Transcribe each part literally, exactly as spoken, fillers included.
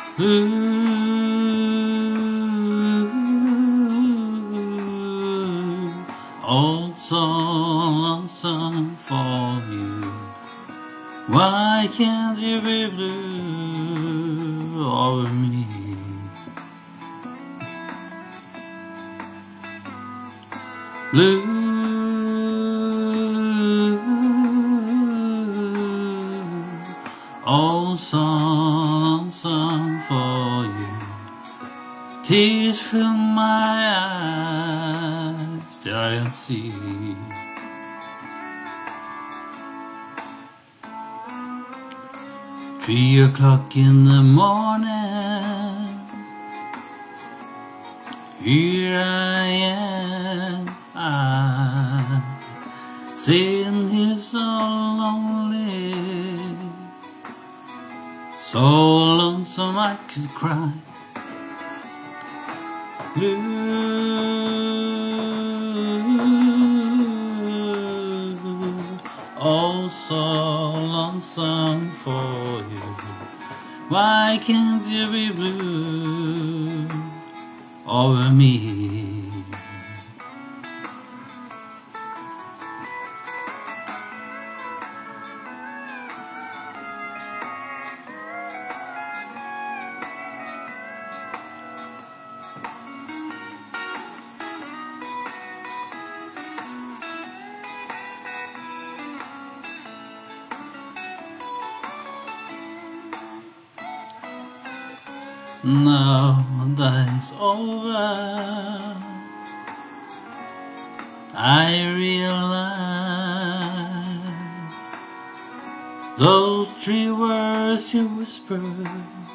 Blue, oh so lonesome for you. Why can't you be blue over me? Blue, oh so lonesome for you. Tears fill my eyes, still I can see. Three o'clock in the morning, here I am, I sitting here so lonely, so lonesome I could cry. Blue, oh so lonesome for you. Why can't you be blue over me? Now that it's over, I realize those three words you whispered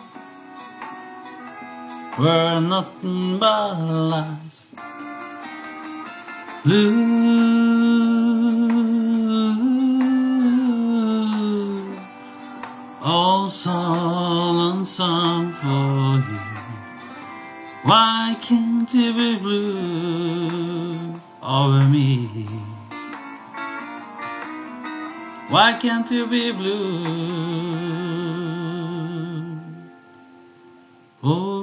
were nothing but lies. Blue, oh so lonesome for you. Why can't you be blue over me? Why can't you be blue? Oh.